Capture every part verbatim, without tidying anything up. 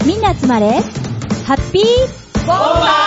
みんな集まれハッピーボンバ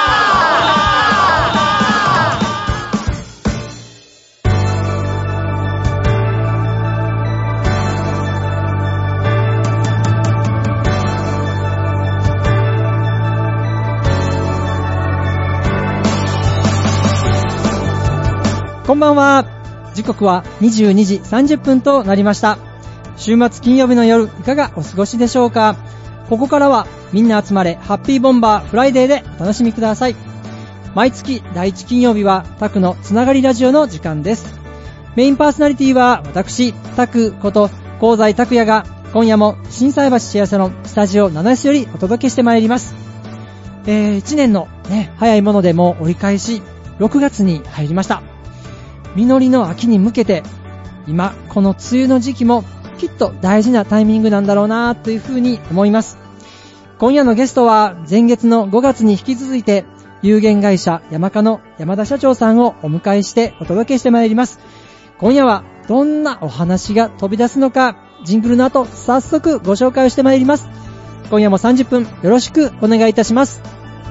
ー。こんばんは。時刻はにじゅうにじさんじゅっぷんとなりました。週末金曜日の夜、いかがお過ごしでしょうか。ここからはみんな集まれハッピーボンバーフライデーでお楽しみください。毎月だいいち金曜日はタクのつながりラジオの時間です。メインパーソナリティは私タクこと香西拓也が今夜も心斎橋シェアサロンスタジオななエスよりお届けしてまいります。えー、いちねんの、ね、早いものでも折り返しろくがつに入りました。実りの秋に向けて今この梅雨の時期もきっと大事なタイミングなんだろうなというふうに思います。今夜のゲストは前月のごがつに引き続いて有限会社ヤマカの山田社長さんをお迎えしてお届けしてまいります。今夜はどんなお話が飛び出すのか、ジングルの後早速ご紹介をしてまいります。今夜もさんじゅっぷんよろしくお願いいたします。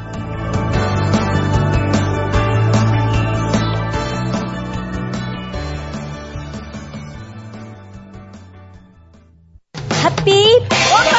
ハッピーボンバー。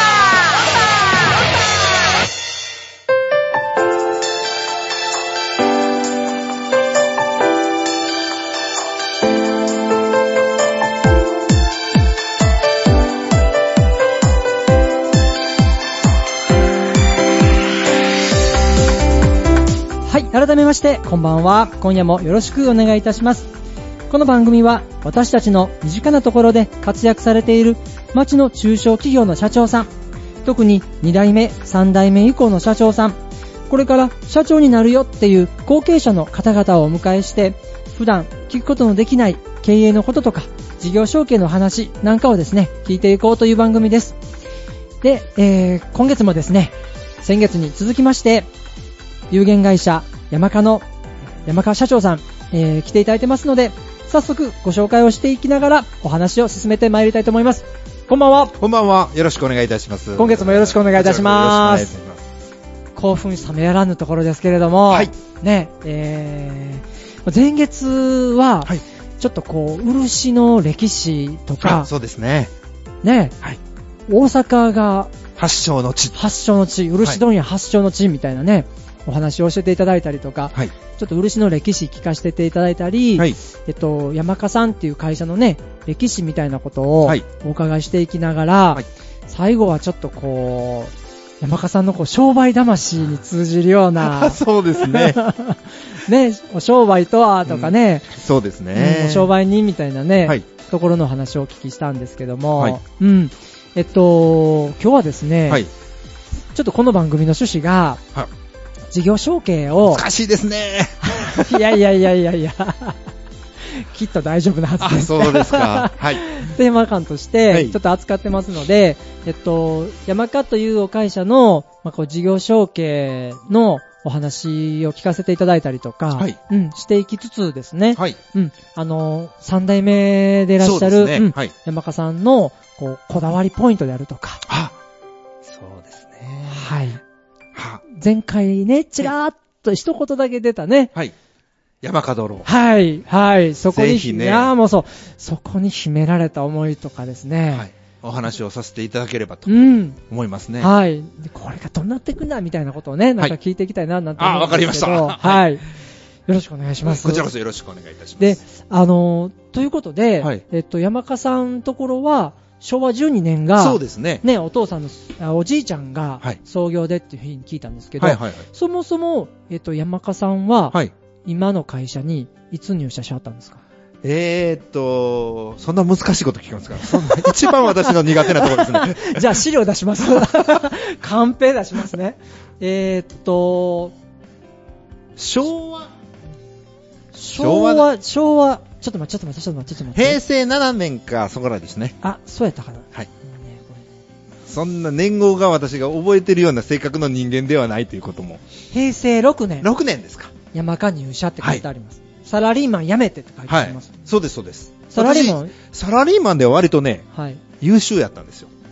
はい、改めましてこんばんは。今夜もよろしくお願いいたします。この番組は私たちの身近なところで活躍されている町の中小企業の社長さん、特にに代目さん代目以降の社長さん、これから社長になるよっていう後継者の方々をお迎えして、普段聞くことのできない経営のこととか事業承継の話なんかをですね聞いていこうという番組です。で、えー、今月もですね、先月に続きまして有限会社ヤマカの山川社長さん、えー、来ていただいてますので、早速ご紹介をしていきながらお話を進めてまいりたいと思います。こんばんは。 こんばんは。よろしくお願いいたします。 今月もよろしくお願いいたします。興奮冷めやらぬところですけれども、はい、ね、えー、前月は、はい、ちょっとこう漆の歴史とか、 そうですね。 ね、はい、大阪が発祥の地、 発祥の地、漆問屋発祥の地みたいなね、お話を教えていただいたりとか、はい、ちょっと漆の歴史聞かせていただいたり、はい、えっと、山家さんっていう会社のね、歴史みたいなことをお伺いしていきながら、はい、最後はちょっとこう、山家さんのこう商売魂に通じるような、 そうですね。 ね、お商売とはとかね、 うん、そうですね、 うん、お商売人みたいなね、はい、ところの話をお聞きしたんですけども、はい、うん、えっと、今日はですね、はい、ちょっとこの番組の趣旨が、はい、事業承継を難しいですね。 いやいやいやいやいやきっと大丈夫なはずです。 あ、そうですか。はい。 テーマ感としてちょっと扱ってますので、はい、えっと山家というお会社の、まあ、こう事業承継のお話を聞かせていただいたりとか、はい、うん、していきつつですね、はい、うん、あのさん代目でいらっしゃる、ね、うん、はい、山家さんのこうこだわりポイントであるとか、 あ、そうですね。 はい。前回ね、ちらーっと一言だけ出たね。はい。 山門路。 はい、はい。そこに、 ぜひね、 いやもうそう、そこに秘められた思いとかですね。はい。 お話をさせていただければと思いますね。 うん、はい。これがどうなっていくんだみたいなことをね、なんか聞いていきたいな、なんて思うんですけど。 はい、あ、わかりました。 はい。よろしくお願いします。 こちらこそよろしくお願いいたします。 で、あのー、ということで、はい、えっと、山家さんのところは、しょうわじゅうにねんが、 そうですね。 ね、お父さんの、おじいちゃんが創業でっていうふうに聞いたんですけど、はいはいはいはい、そもそも、えっと、山家さんは、はい、今の会社にいつ入社しはったんですか？ えーっと、そんな難しいこと聞きますか？そんな一番私の苦手なところですね。 じゃあ資料出します。カンペ出しますね。えーっと、 昭和昭和、昭和、ちょっと待って、ちょっと待って、ちょっと待って、ちょっと待って。 平成ななねんか、そこらですね。 あ、そうやったかな。 はい。そんな年号が私が覚えてるような性格の人間ではないということも。 平成ろくねん。 ろくねんですか。 山家入社って書いてあります。はい、サラリーマン辞めてって書いてあります。 はい、そうです、そうです。 サラリーマンサラリーマンでは割とね、はい、優秀やったんですよ。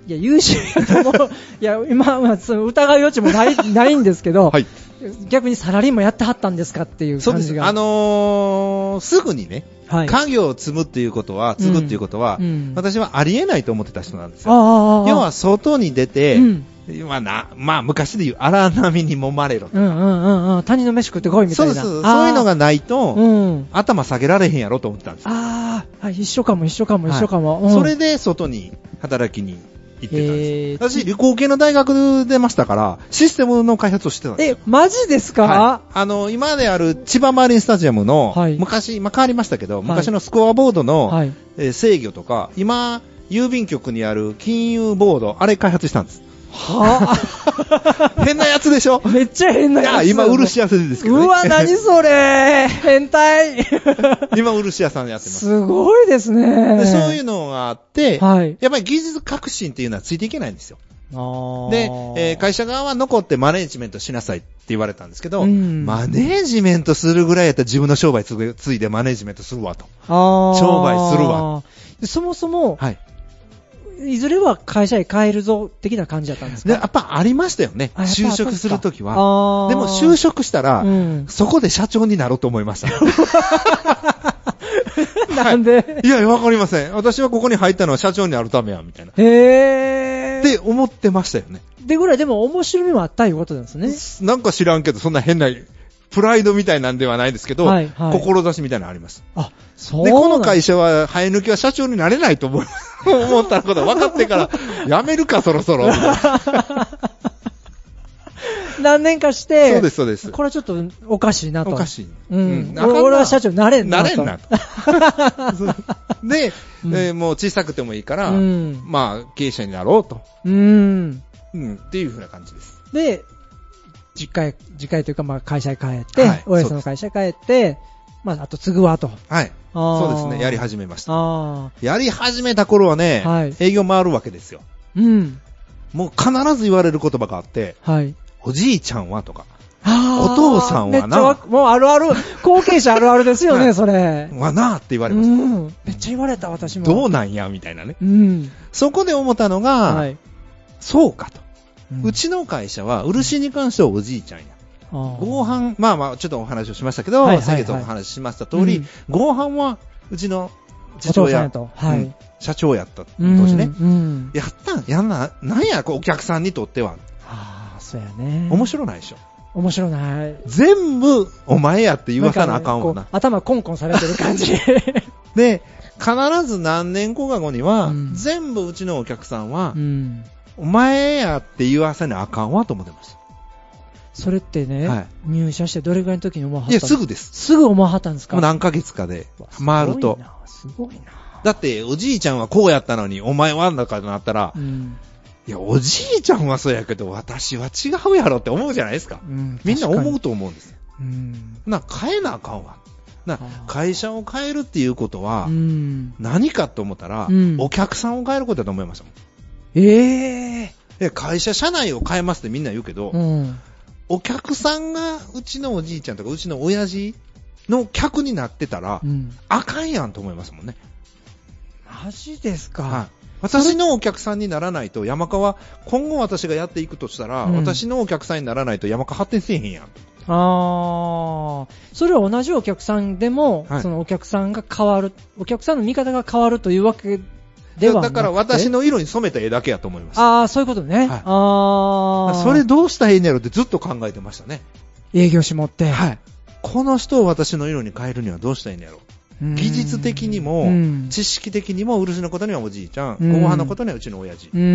いや、優秀やと思う。いや、今、まあ、その疑う余地もない、ないんですけど、 はい。 逆にサラリーマンやってはったんですかっていうそうです。 感じが。 あのー、すぐにね、 はい、 家業を積むっていうことは、継ぐっていうことは、 うんうん、 私はありえないと思ってた人なんですよ。 ああ、 要は、外に出て、 うん、 まあな、まあ昔で言う荒波に揉まれろとか。 うんうんうんうん。他人の飯食ってこいみたいな。 そうです。そういうのがないと、 うん、 頭下げられへんやろと思ってたんですよ。 ああ、一緒かも一緒かも一緒かも。 はい、それで外に働きに行ってたんです。 えー、 私、理工系の大学出ましたから、システムの開発をしてたんですよ。 え、マジですか？ はい、あの、今である千葉マリンスタジアムの、はい、昔、今変わりましたけど、はい、昔のスコアボードの、はい、えー、制御とか、今、郵便局にある金融ボード、あれ開発したんです。はぁ変なやつでしょ？ めっちゃ変なやつ。 いや、今、漆屋さんですけどね。 うわ、何それ変態今、漆屋さんやってます。 すごいですね。 でそういうのがあって、 はい、 やっぱり技術革新っていうのはついていけないんですよ。 あで、えー、会社側は残ってマネージメントしなさいって言われたんですけど、 うん、 マネージメントするぐらいやったら自分の商売つ, ついでマネージメントするわと。 あ商売するわ。 そもそも、 はい。 いずれは会社へ帰るぞ的な感じだったんですか？ でやっぱありましたよね。就職するときは。でも就職したら、 うん、 そこで社長になろうと思いました。 なんで、はい、 いや、わかりません。私はここに入ったのは社長になるためや、みたいな。 へー。 って思ってましたよね。 でぐらいでも面白みもあったいうことなんですね。 なんか知らんけど、そんな変な、プライドみたいなんではないですけど、はいはい、志みたいなのあります。 あ、そうで、この会社は、生え抜きは社長になれないと思う思ったこと分かってから、やめるか、そろそろ。 何年かして、 そうです、そうです。 これはちょっとおかしいなと。 おかしい。 うん。うん、俺は社長になれんなと。 なれんなと。で、うんえー、もう小さくてもいいから、うん、まあ、経営者になろうと。 うん。 うん。っていうふうな感じです。 で、実家へ、実家へというか、まあ、会社へ帰って、はい、親さんの会社へ帰って、まあ、あと継ぐわと。 はい。そうですね。やり始めました。あやり始めた頃はね、はい、営業回るわけですよ。 うん。 もう必ず言われる言葉があって、 はい。 おじいちゃんはとか、お父さんはな、 めっちゃもうあるある、後継者あるあるですよね、はい、それ。 はなって言われます、 うん。めっちゃ言われた、私も。 どうなんや、みたいなね。 うん。 そこで思ったのが、はい、そうかと、うん。うちの会社は、漆に関してはおじいちゃんや。合板、まあまあ、ちょっとお話をしましたけど、はいはいはい、先月お話ししました通り、うん、合板は、うちの父親と、はい、うん、社長やった当時ね、うんうん。やったんやんな、なんや、お客さんにとっては。 ああ、そうやね。 面白ないでしょ。 面白ない。 全部、お前やって言わさなあかんわな。 な頭コンコンされてる感じ。 で、必ず何年後か後には、うん、全部うちのお客さんは、うん、お前やって言わせなあかんわと思ってます。 それってね、はい、入社してどれぐらいの時に思わはったんですか？ いや、すぐです。 すぐ思わはったんですか？ もう何ヶ月かで回ると。 すごいな。 だって、おじいちゃんはこうやったのに、お前はんだかとなったら、うん、いや、おじいちゃんはそうやけど、私は違うやろって思うじゃないですか。うん、みんな思うと思うんですよ。うん、な、変えなあかんわ。な、会社を変えるっていうことは、うん、何かと思ったら、うん、お客さんを変えることだと思いましたもん。 ええー、会社社内を変えますってみんな言うけど、うん、お客さんがうちのおじいちゃんとかうちの親父の客になってたら、うん、あかんやんと思いますもんね。 マジですか。 はい。私のお客さんにならないと山川、今後私がやっていくとしたら、うん、私のお客さんにならないと山川発展せえへんやん。ああ、それは同じお客さんでも、はい、そのお客さんが変わる、お客さんの見方が変わるというわけではなくて。 だから私の色に染めた絵だけやと思います。 ああ、そういうことね。はい、ああ。それどうしたらいいんやろってずっと考えてましたね。 営業し持って。 はい。この人を私の色に変えるにはどうしたらいいんやろ。技術的にも、うん、知識的にも、漆のことにはおじいちゃん、合板のことにはうちの親父。うん、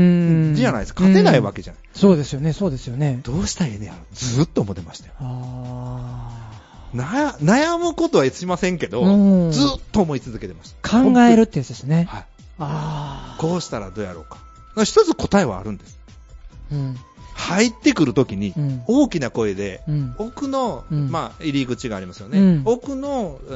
じゃないですか。勝てないわけじゃない。 そうですよね、そうですよね。 どうしたらいいねやろ。ずっと思ってましたよ。あな悩むことはしませんけど、うん、ずっと思い続けてました。 考えるってやつですね。 はい。あこうしたらどうやろうか。一つ答えはあるんです。うん、入ってくるときに、大きな声で、うん、奥の、うん、まあ、入り口がありますよね。うん、奥の、うん、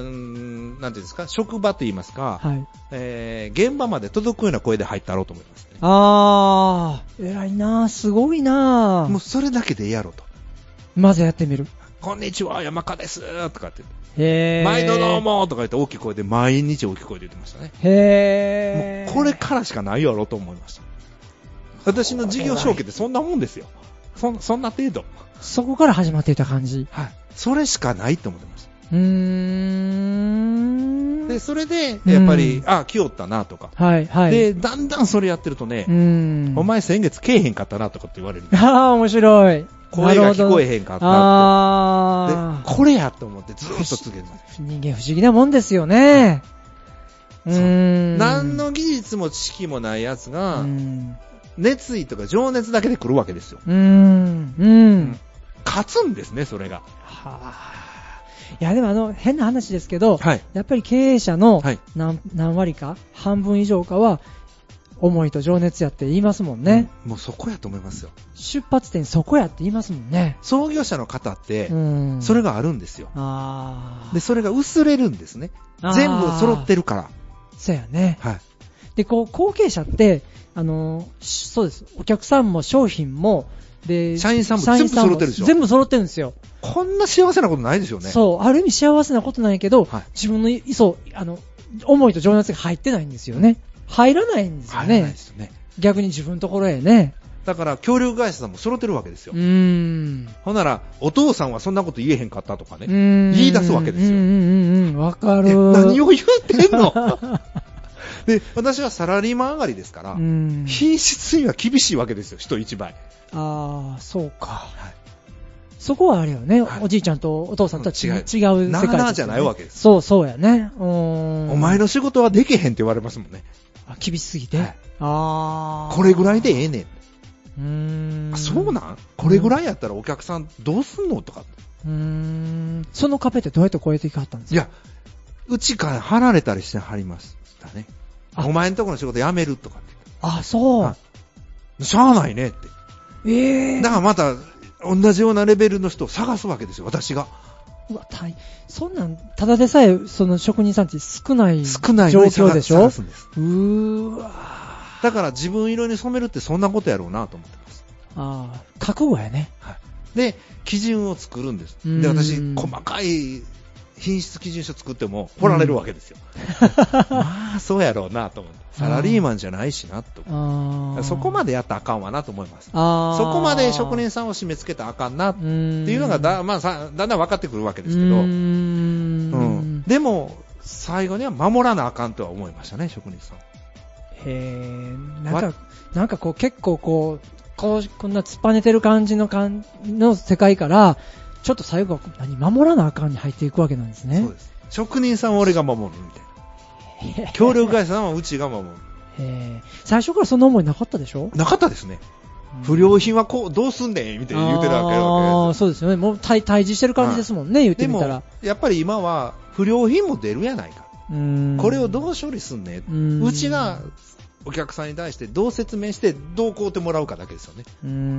なんていうんですか、職場といいますか、はい、えー、現場まで届くような声で入ったろうと思いますね。 あー、偉いなー、すごいなー。 もうそれだけでやろうと。 まずやってみる。 こんにちは、山川です、とかって。へー。毎度どうもとか言って大きい声で、毎日大きい声で言ってましたね。 へー。 もうこれからしかないやろうと思いました。 私の事業承継ってそんなもんですよ。そ, そんな程度。 そこから始まっていた感じ。 はい。それしかないと思ってました。 うーん。 で、それで、やっぱり、あ、来よったなとか。 はい、はい。 で、だんだんそれやってるとね、 うん。 お前先月来えへんかったなとかって言われる。 ああ、面白い。 声が聞こえへんかったって。 あで、これやと思ってずっと続けてます。 人間不思議なもんですよね。うーん。 何の技術も知識もないやつが、 うん、 熱意とか情熱だけで来るわけですよ。 うーん。うん。 勝つんですね、それが。 はあ。いや、でもあの、変な話ですけど、 はい、 やっぱり経営者の何、 はい、 何割か、半分以上かは、思いと情熱やって言いますもんね、 うん。もうそこやと思いますよ。 出発点そこやって言いますもんね。 創業者の方って、 うん、 それがあるんですよ。 あで、それが薄れるんですね。全部揃ってるから。 そうやね。 はい。 で、こう、後継者って、あの、そうです。お客さんも商品も、で、 社員さんも全部揃ってるでしょ。 全部揃ってるんですよ。 こんな幸せなことないでしょうね。 そう、ある意味幸せなことなんやけど、はい、自分の、そう、あの、思いと情熱が入ってないんですよね。入らないんですよね。 入らないですよね。 逆に自分のところへね。 だから、協力会社さんも揃ってるわけですよ。 うーん。 ほんなら、お父さんはそんなこと言えへんかったとかね。言い出すわけですよ。 うんうんうん、わかる。 何を言ってんので、私はサラリーマン上がりですから、品質には厳しいわけですよ、人一倍。 ああ、そうか。はい、そこはあれよね、はい、おじいちゃんとお父さんとは違う、違う世界ですよね。なあなあじゃないわけです。そう、そうやね。うーん。 お前の仕事はできへんって言われますもんね。 あ、厳しすぎて。はい、ああ。 これぐらいでええねん。 うーん。 あ、そうなん？これぐらいやったらお客さんどうすんのとか。 うーん。その壁ってどうやって越えていかはったんですか？ いや、うちから離れたりしてはりましたね。お前んとこの仕事辞めるとかって。 あ、そう。 しゃあないねって。 ええー。 だからまた、同じようなレベルの人を探すわけですよ、私が。 うわ、大そんなん、ただでさえ、その職人さんって少ない少ない状況でしょ？ 探すんです。 うーわ。 だから自分色に染めるってそんなことやろうなと思ってます。 ああ、覚悟やね。 はい。で、基準を作るんです。で、私、細かい品質基準書作っても掘られるわけですよ。まあ、そうやろうなと思って。サラリーマンじゃないしなと思って。そこまでやったらあかんわなと思います。あそこまで職人さんを締め付けたらあかんなっていうのがだ、まあ、さだんだん分かってくるわけですけど、うん、でも最後には守らなあかんとは思いましたね、職人さん。 へー、なんか、なんかこう結構こう、こうこんな突っぱねてる感じの感の世界からちょっと最後は何守らなあかんに入っていくわけなんですね。 そうです。職人さんは俺が守るみたいな。協力会社さんはうちが守る。 へ最初からそんな思いなかったでしょ？ なかったですね。不良品はこうどうすんねんみたいな言うてるわけです。ああ、そうですよね。もう対峙してる感じですもんね、言ってみたら。 でもやっぱり今は不良品も出るやないか。うーん、これをどう処理すんねん。うん、うちがお客さんに対してどう説明してどう買うてもらうかだけですよね。うーん、うん、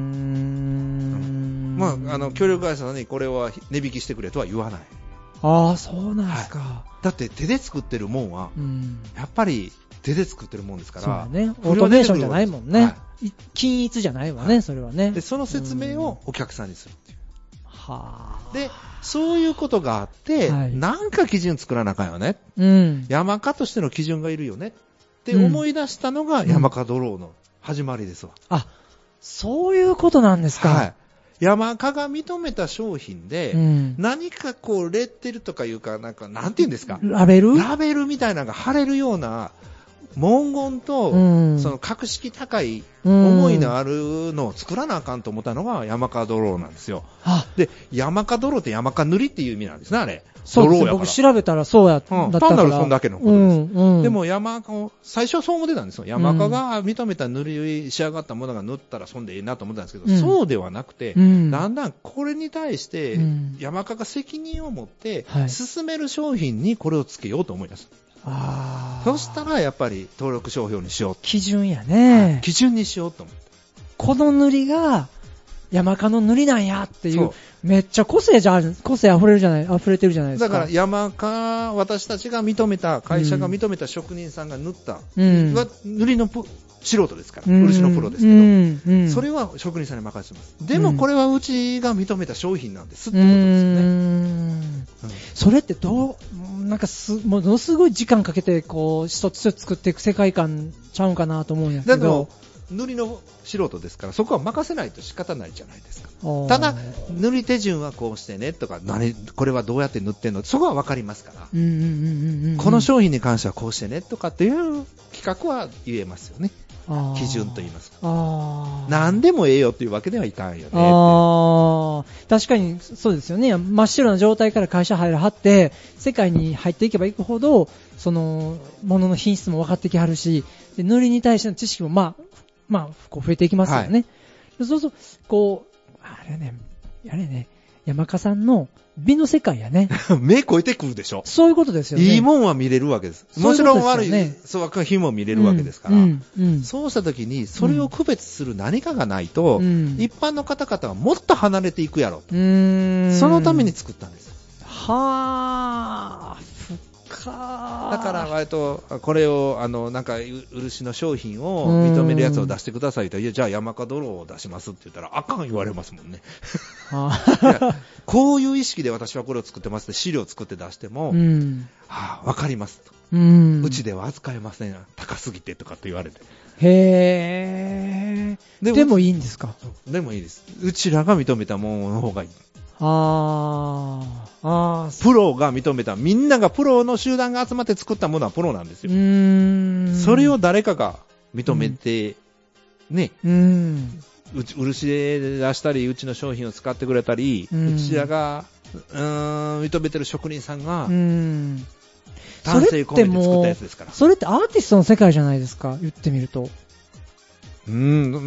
まあ、あの協力会社さんにこれは値引きしてくれとは言わない。 ああ、そうなんですか、 はい、だって手で作ってるもんは、うん、やっぱり手で作ってるもんですから。 そうだね。オートメーションじゃないもんね。はい、均一じゃないわね、はい、それはね。 で、その説明をお客さんにするっていう。はあ。で、そういうことがあって、はい、なんか基準作らなあかんよね。うん。山科としての基準がいるよねって思い出したのが山科ドローの始まりですわ。 うん、あ、そういうことなんですか。はい。 山科が認めた商品で、うん、何かこうレッテルとかいうか、なんか、なんて言うんですか、 ラベルラベルみたいなのが貼れるような文言と、うん、その格式高い思いのあるのを作らなあかんと思ったのが山科ドローなんですよ。で、山科ドローって山科塗りっていう意味なんですね、あれ。 そうですね、僕調べたらそうやったから、うん、 単なるそんだけのことです。うんうん、でも山科、最初はそう思ってたんですよ。山科が認めた塗り仕上がったものが塗ったらそんでいいなと思ったんですけど、うん、そうではなくて、うん、だんだんこれに対して山科が責任を持って進める商品にこれをつけようと思います。あ、そしたらやっぱり登録商標にしよう。 基準やね、 はい、基準にしようと思って。 この塗りが山科の塗りなんやっていう、めっちゃ個性じゃある、個性溢れるじゃない、溢れてるじゃないですか。 だから山科、私たちが認めた、会社が認めた職人さんが塗った、うん、は塗りのプ素人ですから、うん、漆のプロですけど、うんうん、それは職人さんに任せてます。でもこれはうちが認めた商品なんですってことですよね。うんうん、 それってどう、なんかす、ものすごい時間かけて、こう、一つ一つ作っていく世界観ちゃうんかなと思うんやけど。 だけど塗りの素人ですから、そこは任せないと仕方ないじゃないですか。ただ、塗り手順はこうしてねとか、何、これはどうやって塗ってんの、そこは分かりますから、うんうんうんうんうん、この商品に関してはこうしてねとかっていう企画は言えますよね。基準と言いますか。あ、何でもええよっていうわけではいかんよね。 あ、確かにそうですよね。真っ白な状態から会社入らはって世界に入っていけばいくほどその物の品質も分かってきはるし、で塗りに対しての知識もまあまあこう増えていきますよね。はい、そうそう、こうあれね、あれね、山家さんの美の世界やね。 目超えてくるでしょ。 そういうことですよね。 いいもんは見れるわけです。もちろん悪い、そういう日も見れるわけですから、うんうんうん、そうした時にそれを区別する何かがないと、うん、一般の方々はもっと離れていくやろ。うーん、そのために作ったんです。 はぁ、 だから割とこれをあのなんか漆の商品を認めるやつを出してくださいと、いやじゃあ山門ロを出しますって言ったらあかん言われますもんね。いやこういう意識で私はこれを作ってますって資料を作って出しても、うん、はあ、分かりますと、うん、うちでは扱えません、高すぎてとかって言われて。 へー、でも、でもいいんですか。 でもいいです。うちらが認めたものの方がいい。 ああ、 プロが認めた、みんながプロの集団が集まって作ったものはプロなんですよ。うーん、それを誰かが認めて、うん、ね、うん、うち漆で出したりうちの商品を使ってくれたり、うん、うちらがうーん認めてる職人さんが、うん、丹精込めて作ったやつですから。 それってアーティストの世界じゃないですか、言ってみると。 うん、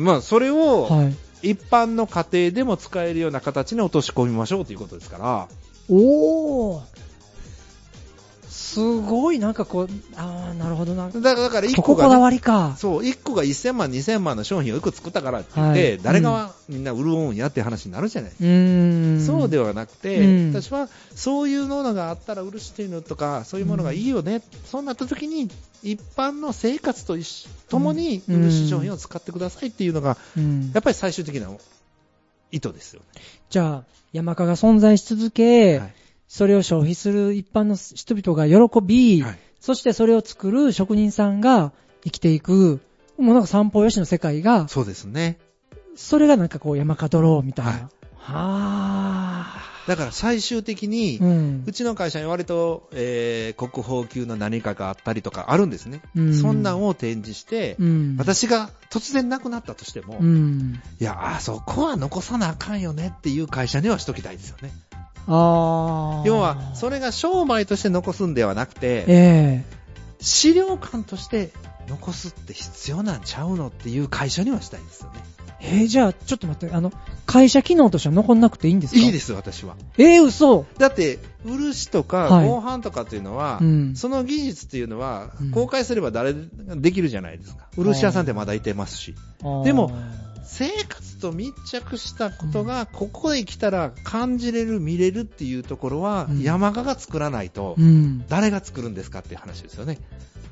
まあそれを、はい、一般の家庭でも使えるような形に落とし込みましょうということですから。 おー、すごい、なんかこう、ああ、なるほどな。だから、 だから一個が、ね、そここだわりか。 そう、一個がせんまん、にせんまんの商品をいくつ作ったからって言って、はい、誰がみんな潤うんやっていう話になるじゃない。うーん、そうではなくて、うん、私はそういうものがあったら漆っていうのとか、そういうものがいいよね。うん、そうなった時に、一般の生活と一緒ともに漆商品を使ってくださいっていうのが、うん、やっぱり最終的な意図ですよね。 じゃあ、山家が存在し続け、はい、それを消費する一般の人々が喜び、はい、そしてそれを作る職人さんが生きていく、もうなんか三方よしの世界が、 そうですね。 それがなんかこう山家ドローみたいな。はい、はあ。だから最終的に、うん、うちの会社に割と、えー、国宝級の何かがあったりとかあるんですね。うん、そんなんを展示して、うん、私が突然亡くなったとしても、うん、いや、あそこは残さなあかんよねっていう会社にはしときたいですよね。あ、要はそれが商売として残すんではなくて、えー、資料館として残すって必要なんちゃうのっていう会社にはしたいんですよね。 えー、じゃあちょっと待って、あの会社機能としては残んなくていいんですか？ いいです、私は。 えー、嘘。 だって漆とか合板とかっていうのは、はい、うん、その技術っていうのは公開すれば誰でできるじゃないですか。うん、漆屋さんってまだいてますし。でも生活と密着したことがここへ来たら感じれる、見れるっていうところは、うん、山家が作らないと誰が作るんですかっていう話ですよね。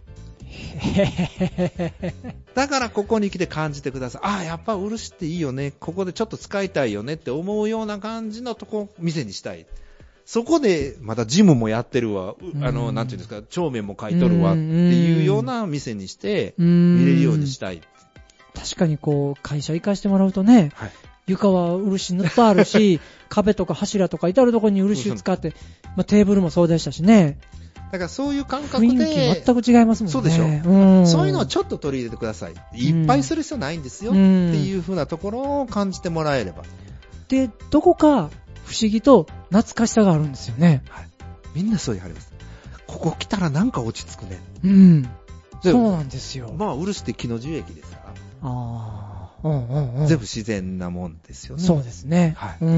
だからここに来て感じてください。ああ、やっぱ漆っていいよね、ここでちょっと使いたいよねって思うような感じのとこ店にしたい。そこでまたジムもやってるわ、あのなんていうんですか、帳面も書いとるわっていうような店にして見れるようにしたい。 確かにこう会社行かしてもらうとね、はい、床は漆塗ってあるし壁とか柱とか至るところに漆を使って、まあ、テーブルもそうでしたしね。 だからそういう感覚で雰囲気全く違いますもんね。 そうでしょ、うん、そういうのをちょっと取り入れてください。いっぱいする必要ないんですよ、うん、っていう風なところを感じてもらえれば。 で、どこか不思議と懐かしさがあるんですよね。 はい、みんなそう言われます。ここ来たらなんか落ち着くね。 うん、そうなんですよ。 まあ漆って木の樹液ですから。 ああ、うんうんうん、 全部自然なもんですよね。 そうですね。はい、うん、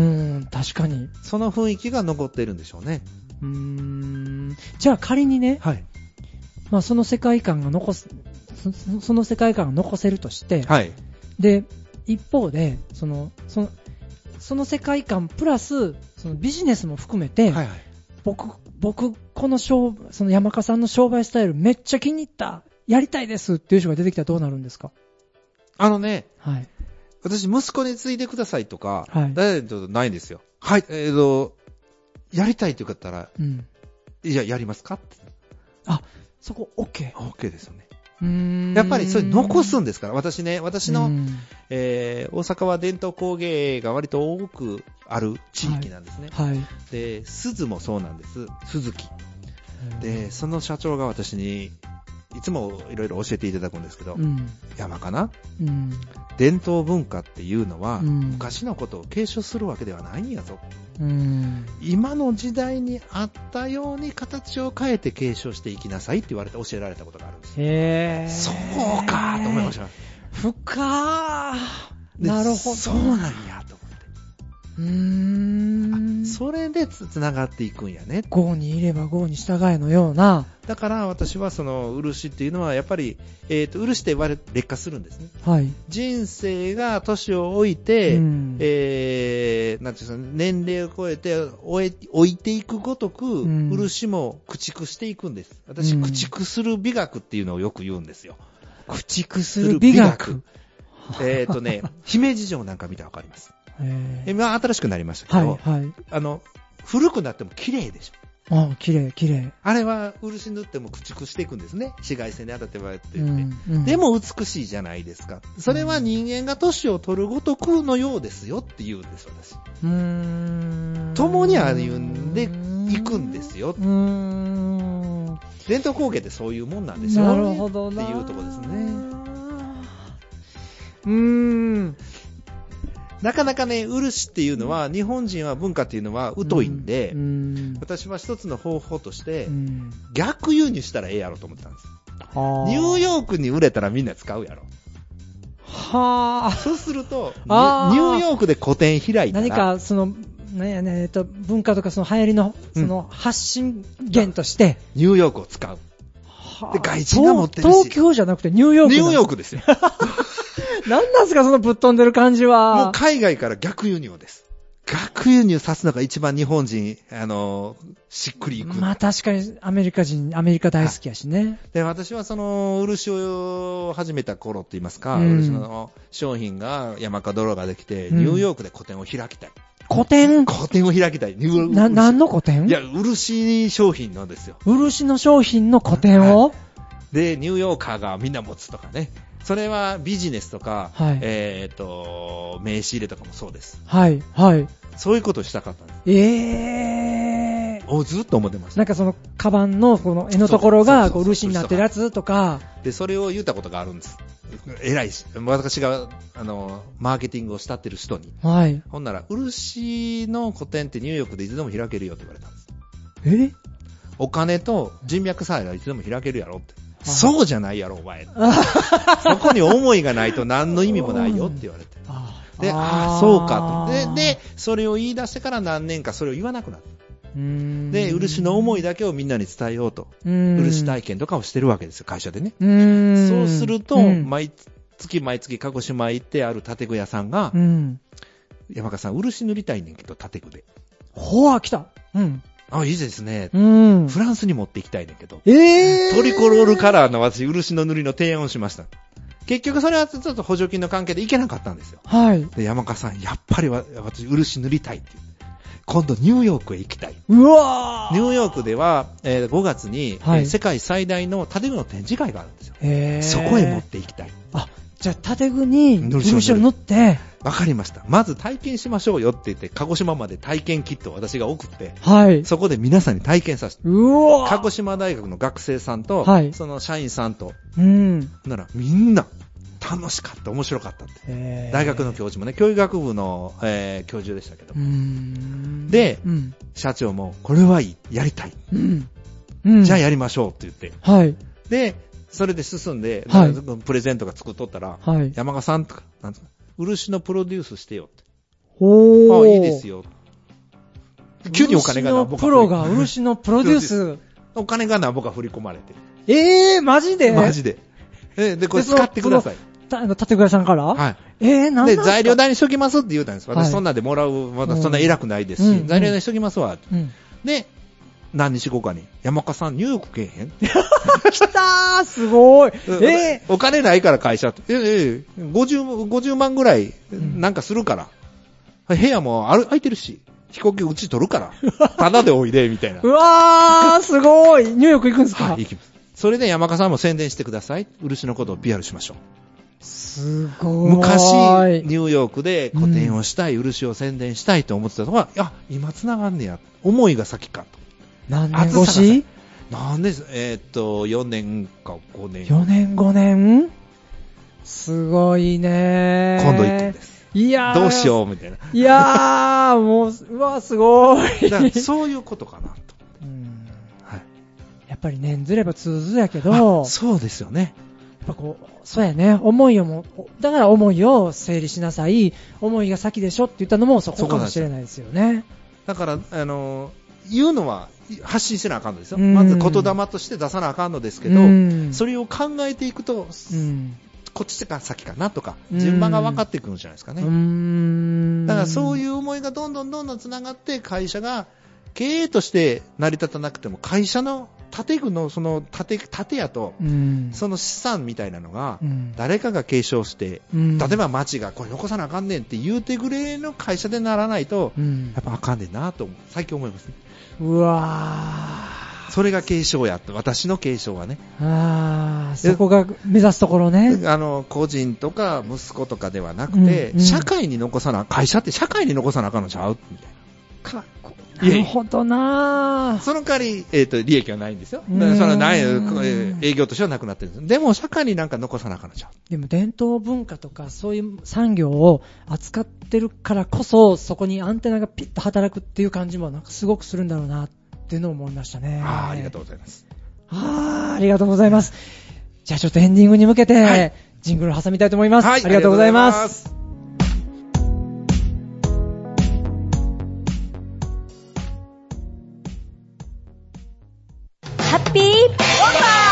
確かに。 その雰囲気が残っているんでしょうね。 うーん、じゃあ仮にね、はい、まあ、その世界観が残す、そ, その世界観が残せるとして、はい、で一方でそのそのその世界観プラスそのビジネスも含めて、はいはい、僕僕この商その山家さんの商売スタイルめっちゃ気に入った、やりたいですっていう人が出てきたらどうなるんですか？ あのね、はい、私息子に継いでくださいとか、はい、誰とないんですよ。はい、えーとやりたいって言ったら、うん、いや、やりますかって。 あ、そこ OK。 OK ですよね。 うーんやっぱりそれ残すんですから。私ね、私の、えー、大阪は伝統工芸が割と多くある地域なんですね。 はい。はい、 で、鈴もそうなんです。鈴木。で、その社長が私に、いつもいろいろ教えていただくんですけど、うん、山かな、うん、伝統文化っていうのは、うん、昔のことを継承するわけではないんやぞ、うん、今の時代にあったように形を変えて継承していきなさいって言われて教えられたことがあるんです。 へー、 そうかと思いました。 深ー、なるほど、 そうなんやと思って、うーん、それでつながっていくんやね。 郷にいれば郷に従えのような。 だから私はその漆っていうのはやっぱり、えー、と漆って劣化するんですね、 はい、 人生が年を置いて、うん、えー、なんていうの、年齢を超えて置いていくごとく、うん、漆も駆逐していくんです。私、うん、駆逐する美学っていうのをよく言うんですよ。 駆逐する美学。 えっとね、姫路城なんか見たらわかります。今新しくなりましたけど、はいはい、あの古くなっても綺麗でしょ。 ああ、綺麗綺麗。 あれは漆塗っても駆逐していくんですね。紫外線に当たってばやっていって、うんうん、でも美しいじゃないですか。それは人間が年を取るごとくのようですよって言うんです、私。うーん、共に歩んでいくんですよ。うーん、伝統工芸ってそういうもんなんですよ、ね、 なるほどなっていうところですね。 うーん、 なかなかね、漆っていうのは、日本人は文化っていうのは疎いんで、うん、私は一つの方法として、うん、逆輸入したらええやろと思ってたんです。ニューヨークに売れたらみんな使うやろ。 はあ。 そうすると、ニューヨークで個展開いたら。 何か、その、ねえねえと、文化とかその流行りの、その発信源として、 うん、ニューヨークを使う。で、外人が持ってるし。 東京じゃなくてニューヨーク。 ニューヨークですよ。 何なんすかそのぶっ飛んでる感じは。 もう海外から逆輸入です。逆輸入さすのが一番日本人、あのー、しっくりいく。 まあ確かにアメリカ人、アメリカ大好きやしね。 で、私はその、漆を始めた頃って言いますか、うん、漆の商品が山か泥ができて、ニューヨークで個展を開きたい。 個展個展を開きたい。 な、何の個展？ いや、漆商品なんですよ。 漆の商品の個展を、はい、 で、ニューヨーカーがみんな持つとかね。それはビジネスとか、はい、えっ、ー、と、名刺入れとかもそうです。 はい、はい。 そういうことをしたかったんです。 えー。 おずっと思ってました。 なんかその、カバンのこの絵のところが、こう、漆になってるやつとか。 で、それを言ったことがあるんです。偉いし、私が、あの、マーケティングをしたってる人に。はい。ほんなら、漆の個展ってニューヨークでいつでも開けるよって言われたんです。え？お金と人脈さえがいつでも開けるやろって。そうじゃないやろ、お前。そこに思いがないと何の意味もないよって言われて。で、ああ、そうかと。で、で、それを言い出してから何年かそれを言わなくなった。で、漆の思いだけをみんなに伝えようと。漆体験とかをしてるわけですよ、会社でね。うそうすると、毎月毎月鹿児島行ってある建具屋さんが、山川さん、漆塗りたいねんけど、建具で。 ほわ、来た。うん。 あ、いいですね。うん。フランスに持って行きたいねんけど。 えー、 トリコロールカラーの私、漆の塗りの提案をしました。結局それはちょっと補助金の関係で行けなかったんですよ。はい。で、山川さん、やっぱり私、漆塗りたいって。今度ニューヨークへ行きたい。 うわー。 ニューヨークでは、えー、ごがつに、はい、えー、世界最大の建具の展示会があるんですよ。へー。そこへ持って行きたい。 あ、じゃあ建具に漆を塗って。 わかりました。まず体験しましょうよって言って、鹿児島まで体験キットを私が送って、はい。そこで皆さんに体験させて。うわー。鹿児島大学の学生さんと、はい。その社員さんと、うん。ならみんな、楽しかった、面白かったって。大学の教授もね、教育学部の、えー、教授でしたけど。うーんで、うん、社長も、これはいい、やりたい。うんうん、じゃあやりましょうって言って。はい。で、それで進んで、はい、プレゼントが作っとったら、はい、山賀さんとか、なんですか、漆のプロデュースしてよって。おー。あ、いいですよ。急にお金がな、 僕は。プロが漆のプロデュース。 お金がな、僕は振り込まれて。 えー、マジでマジで。えー、で、これ使ってください。 建具屋さんから、はい。えー、なんで、材料代にしときますって言うたんです。私、はい、そんなんでもらう、まだそんな偉くないですし、うん、材料代にしときますわ。うん、で、何日後かに、山岡さん、ニューヨークけえへん来たー、すごい。えー、お金ないから会社。えー、えー、ごじゅう、ごじゅうまんぐらい、なんかするから。うん、部屋もある、空いてるし、飛行機うち取るから。ただでおいで、みたいな。 うわー、すごい。ニューヨーク行くんですか？ はい、行きます。 それで山川さんも宣伝してください。漆のことを ピーアール しましょう。 すごい。 昔、ニューヨークで個展をしたい、うん、漆を宣伝したいと思ってたのが、あ、今繋がんねや。思いが先かと。 何年越し？ なんです、えー、っと、よねんかごねん。 よねんごねん？すごいね。 今度行くんです。 いやー。 どうしようみたいな。 いやー、もう、うわ、すごい。 だからそういうことかなと。 うん、はい。やっぱり念ずれば通ずやけど。 そうですよね。 やっぱこう、そうやね。思いをも、だから思いを整理しなさい。思いが先でしょって言ったのもそこかもしれないですよね。 だから、あの、言うのは発信せなあかんのですよ。まず言霊として出さなあかんのですけど、それを考えていくと、こっちが先かなとか、順番が分かってくるんじゃないですかね。だからそういう思いがどんどんどんどんつながって、会社が経営として成り立たなくても、会社の建具のその建て屋と、その資産みたいなのが、誰かが継承して、例えば町がこれ残さなあかんねんって言うてぐれの会社でならないと、やっぱあかんねんなと最近思いますね。 うわー、 それが継承やって、私の継承はね。 あー、そこが目指すところね。 あの個人とか息子とかではなくて、うんうん、社会に残さな、会社って社会に残さなあかんのちゃうみたいな。 かっこいい。なるほどな。 その代わり、えーと、利益はないんですよ。だからそのない営業としてはなくなってるんです。でも社会になんか残さなあかんのちゃう。 でも伝統文化とかそういう産業を扱ってるからこそ、そこにアンテナがピッと働くっていう感じもなんかすごくするんだろうなっていうのを思いましたね。 あ, ありがとうございます。 あ, ありがとうございます。じゃあちょっとエンディングに向けて、はい、ジングルを挟みたいと思います。はい、ありがとうございます。 ハッピーボンバー。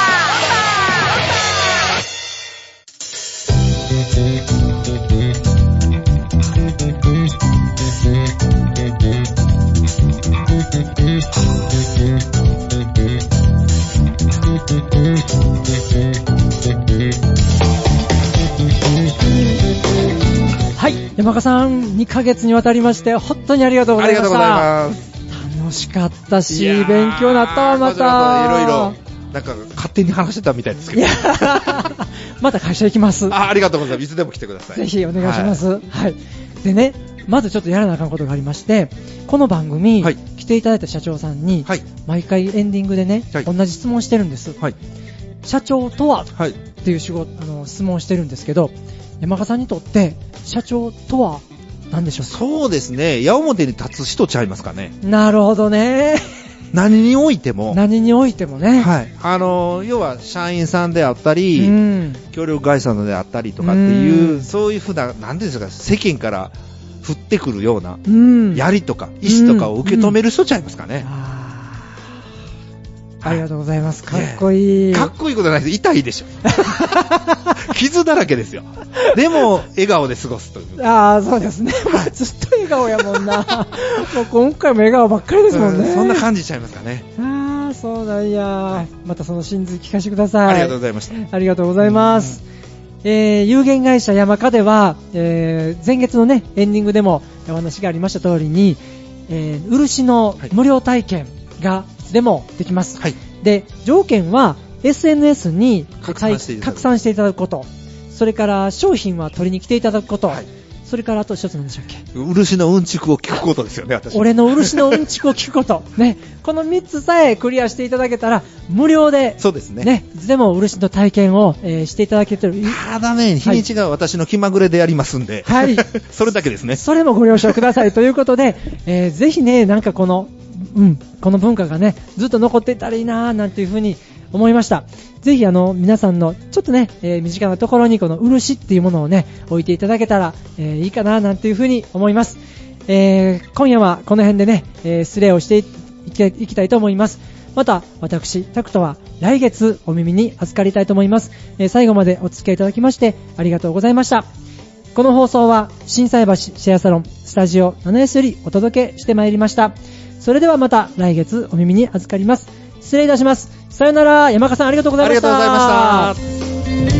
はい、山岡さんにかげつにわたりまして本当にありがとうございました。 ありがとうございます。 楽しかったし勉強になったわ。またいろいろなんか勝手に話してたみたいですけどまた会社行きます。 あ, ありがとうございます。いつでも来てください。 ぜひお願いします、はいはい、でね、まずちょっとやらなあかんことがありまして、この番組、はい、来ていただいた社長さんに、はい、毎回エンディングでね、はい、同じ質問してるんです、はい、社長とは、はい、っていう仕事あの質問をしてるんですけど、山川さんにとって社長とは何でしょうか。 そうですね、矢面に立つ人ちゃいますかね。 なるほどね。 何においても何においてもね、 はい、あの要は社員さんであったり、うん、協力会社であったりとかっていう、うん、そういうふうな、なんていうんですか、世間から降ってくるような、うん、槍とか石とかを受け止める人ちゃいますかね。うんうん、あ, ありがとうございます。かっこいい。 かっこいいことないです。痛いでしょ。傷だらけですよ。でも笑顔で過ごすという。 ああ、そうですね。ずっと笑顔やもんな。もう今回も笑顔ばっかりですもんね。 うん、そんな感じちゃいますかね。 ああ、そうなんや、はい。またその真実聞かせてください。 ありがとうございました。 ありがとうございます。えー、有限会社山科では、えー、前月のねエンディングでもお話がありました通りに、えー、漆の無料体験がいつでもできます。はい、で、条件は エスエヌエス に拡散していただく、 拡散していただくこと、それから商品は取りに来ていただくこと、はい、それからあと一つ何でしたっけ。 漆のうんちくを聞くことですよね。私俺の漆のうんちくを聞くことね、このみっつさえクリアしていただけたら無料で、 そうですね、 ね、いつでも漆の体験を、えー、していただけてる。 ただね、日にちが私の気まぐれでやりますんで、はい、それだけですね。 それもご了承くださいということで、えー、ぜひね、なんかこのうん、この文化がねずっと残っていったらいいななんていうふうに思いました。ぜひあの皆さんのちょっとね、えー、身近なところにこの漆っていうものをね置いていただけたら、えー、いいかななんていうふうに思います。えー、今夜はこの辺でね、えー、失礼をしていき、いきたいと思います。また私タクトは来月お耳に預かりたいと思います。えー、最後までお付き合いいただきましてありがとうございました。この放送は心斎橋シェアサロンスタジオななエスよりお届けしてまいりました。それではまた来月お耳に預かります。失礼いたします。さよなら。山川さんありがとうございました。 ありがとうございました。